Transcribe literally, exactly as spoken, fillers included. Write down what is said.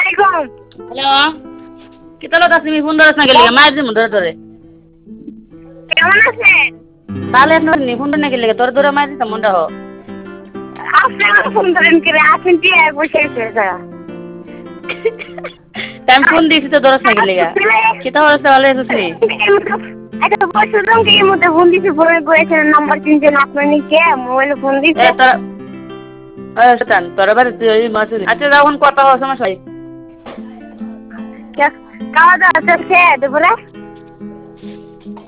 Hello কি তাহলে তুমি ফোন ধরছ না গেলে মায়ের দিন ধরে ধরে কেমন আছেন? তাহলে আপনার নি ফোন না গেলে ধরে ধরে মায়ের দিতাম মনটা হো আপনারা ফোন ধরেন করে আসেন কি বসে আছে আমি ফোন দিয়েছি তো ধরছ না গেলে কি তাহলে ভালো আছিস নি আচ্ছা বসুন কি এর মধ্যে ফোন দিছি ফোনে করেছেন নাম্বার তিনজন আপনার নিকে মোবাইলে ফোন দিছে এ তোর আচ্ছা তোর বাড়ি তুই মাছ আচ্ছা যখন কথা হওয়ার সমস্যা খাওয়া দাওয়া চলছে দুপুরে